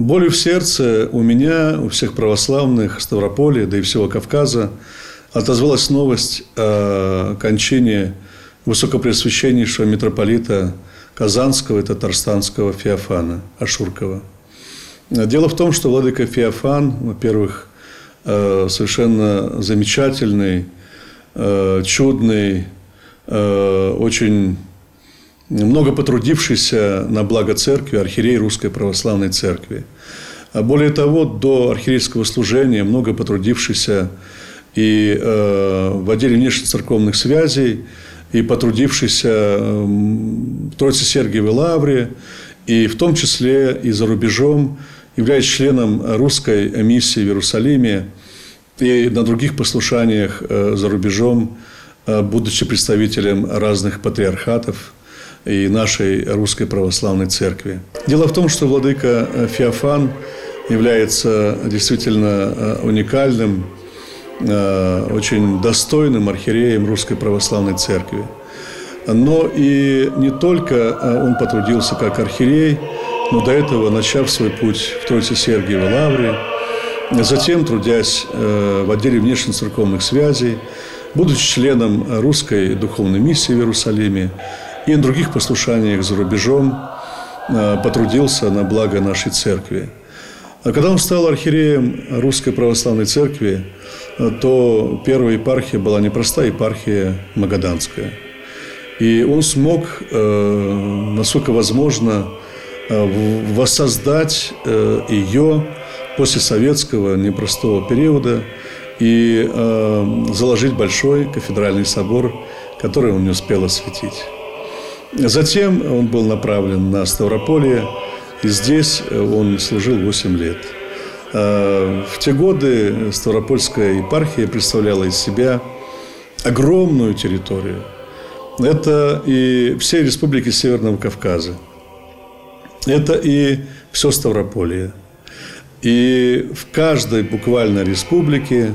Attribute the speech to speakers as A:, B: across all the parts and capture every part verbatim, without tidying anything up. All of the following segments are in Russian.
A: Болью в сердце у меня, у всех православных Ставрополя, да и всего Кавказа отозвалась новость о кончине высокопреосвященнейшего митрополита Казанского и Татарстанского Феофана Ашуркова. Дело в том, что владыка Феофан, во-первых, совершенно замечательный, чудный, очень много потрудившийся на благо церкви архиерей Русской Православной Церкви. Более того, до архиерейского служения много потрудившийся и в отделе внешнецерковных связей, и потрудившийся в Троице-Сергиевой лавре, и в том числе и за рубежом, являясь членом русской миссии в Иерусалиме и на других послушаниях за рубежом, будучи представителем разных патриархатов и нашей Русской Православной Церкви. Дело в том, что владыка Феофан является действительно уникальным, очень достойным архиереем Русской Православной Церкви. Но и не только он потрудился как архиерей, но до этого начав свой путь в Троице-Сергиевой лавре, затем трудясь в отделе внешнецерковных связей, будучи членом Русской духовной миссии в Иерусалиме и на других послушаниях за рубежом, потрудился на благо нашей церкви. А когда он стал архиереем Русской Православной Церкви, то первая епархия была непростая епархия Магаданская. И он смог, насколько возможно, воссоздать ее после советского непростого периода и заложить большой кафедральный собор, который он не успел осветить. Затем он был направлен на Ставрополье, и здесь он служил восемь лет. В те годы Ставропольская епархия представляла из себя огромную территорию. Это и все республики Северного Кавказа. Это и все Ставрополье. И в каждой буквально республике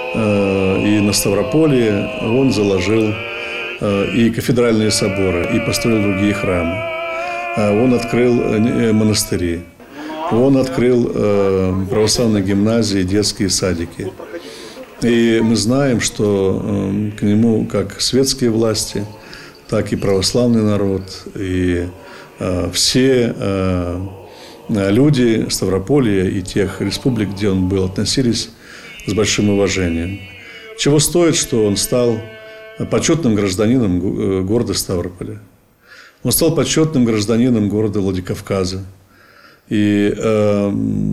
A: и на Ставрополье он заложил и кафедральные соборы, и построил другие храмы. Он открыл монастыри. Он открыл православные гимназии, детские садики. И мы знаем, что к нему как светские власти, так и православный народ, и все люди Ставрополья и тех республик, где он был, относились с большим уважением. Чего стоит, что он стал почетным гражданином города Ставрополя. Он стал почетным гражданином города Владикавказа. И э,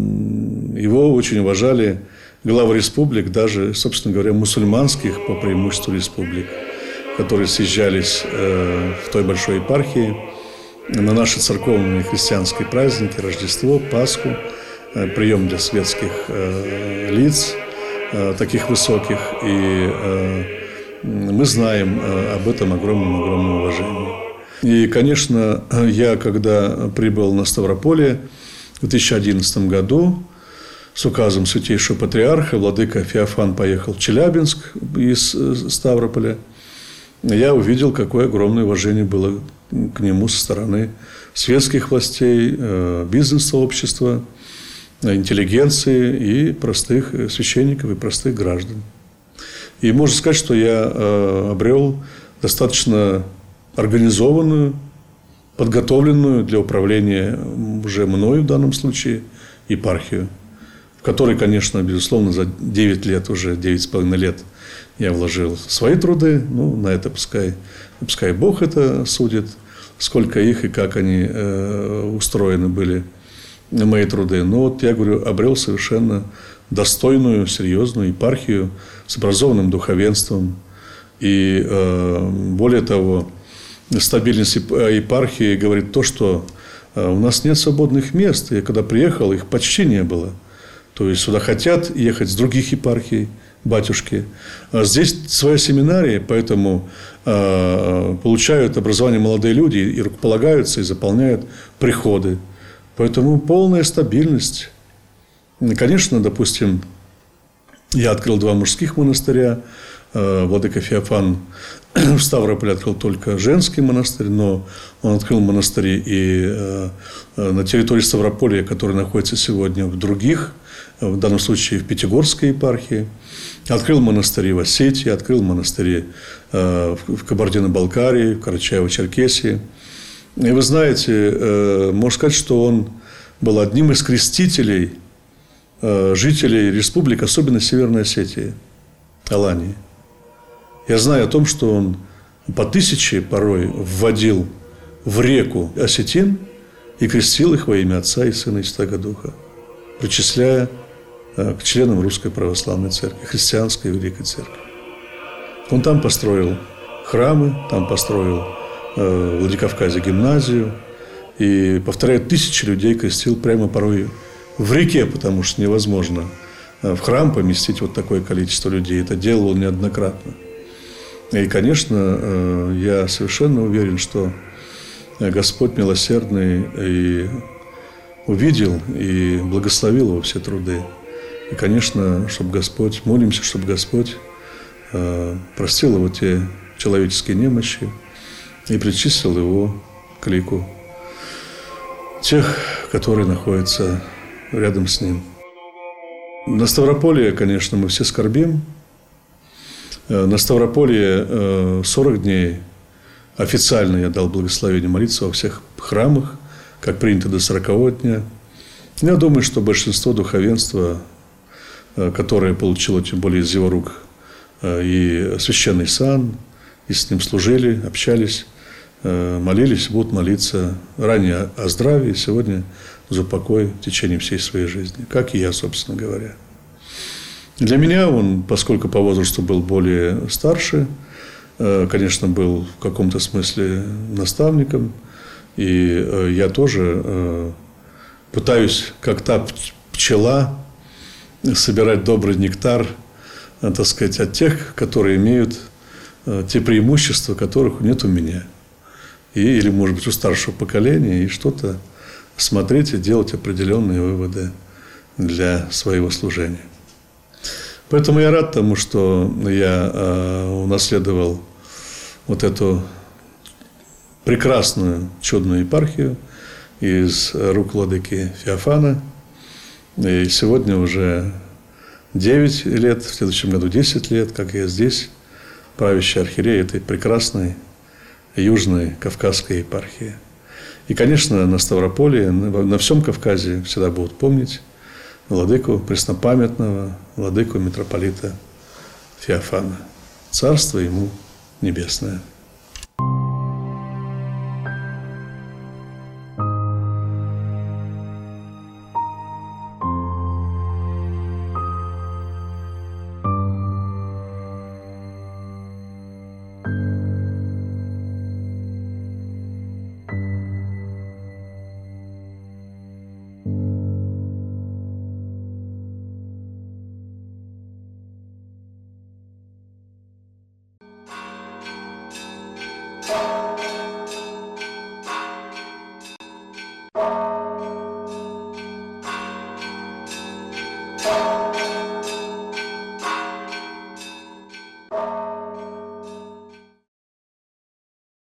A: его очень уважали главы республик, даже, собственно говоря, мусульманских по преимуществу республик, которые съезжались э, в той большой епархии на наши церковные христианские праздники, Рождество, Пасху, э, прием для светских э, лиц, э, таких высоких. И э, мы знаем э, об этом огромном-огромном уважении. И, конечно, я, когда прибыл на Ставрополье в две тысячи одиннадцатом году, с указом Святейшего Патриарха, владыка Феофан поехал в Челябинск из Ставрополя, я увидел, какое огромное уважение было к нему со стороны светских властей, бизнес-сообщества, интеллигенции и простых священников и простых граждан. И можно сказать, что я обрел достаточно организованную, подготовленную для управления уже мною в данном случае епархию, в которой, конечно, безусловно, за девять лет, уже девять с половиной лет я вложил свои труды. Ну, на это пускай, пускай Бог это судит, сколько их и как они э, устроены были, мои труды. Но вот я говорю, обрел совершенно достойную, серьезную епархию с образованным духовенством. И э, более того, стабильность епархии говорит то, что у нас нет свободных мест. Я когда приехал, их почти не было. То есть сюда хотят ехать с других епархий батюшки. А здесь своя семинария, поэтому э, получают образование молодые люди и рукополагаются, и заполняют приходы. Поэтому полная стабильность. Конечно, допустим, я открыл два мужских монастыря. Владыка Феофан в Ставрополе открыл только женский монастырь, но он открыл монастыри и на территории Ставрополя, который находится сегодня в других, в данном случае в Пятигорской епархии. Открыл монастыри в Осетии, открыл монастыри в Кабардино-Балкарии, в Карачаево-Черкесии. И вы знаете, можно сказать, что он был одним из крестителей жителей республик, особенно Северной Осетии, Алании. Я знаю о том, что он по тысяче порой вводил в реку осетин и крестил их во имя Отца и Сына и Святаго Духа, причисляя к членам Русской Православной Церкви, христианской Великой Церкви. Он там построил храмы, там построил в Владикавказе гимназию и, повторяю, тысячи людей крестил прямо порой в реке, потому что невозможно в храм поместить вот такое количество людей. Это делал он неоднократно. И, конечно, я совершенно уверен, что Господь милосердный и увидел и благословил его все труды. И, конечно, чтобы Господь, молимся, чтобы Господь простил его те человеческие немощи и причислил его к лику тех, которые находятся рядом с ним. На Ставрополье, конечно, мы все скорбим. На Ставрополье сорок дней официально я дал благословение молиться во всех храмах, как принято до сорокового дня. Я думаю, что большинство духовенства, которое получило, тем более из его рук, и священный сан, и с ним служили, общались, молились, будут молиться ранее о здравии, сегодня за покой в течение всей своей жизни, как и я, собственно говоря. Для меня он, поскольку по возрасту был более старше, конечно, был в каком-то смысле наставником, и я тоже пытаюсь, как та пчела, собирать добрый нектар, так сказать, от тех, которые имеют те преимущества, которых нет у меня. И, или, может быть, у старшего поколения, и что-то смотреть и делать определенные выводы для своего служения. Поэтому я рад тому, что я э, унаследовал вот эту прекрасную, чудную епархию из рук владыки Феофана. И сегодня уже девять лет, в следующем году десять лет, как я здесь, правящий архиерей этой прекрасной Южной Кавказской епархии. И, конечно, на Ставрополье, на всем Кавказе всегда будут помнить владыку преснопамятного, владыку митрополита Феофана. Царство ему небесное.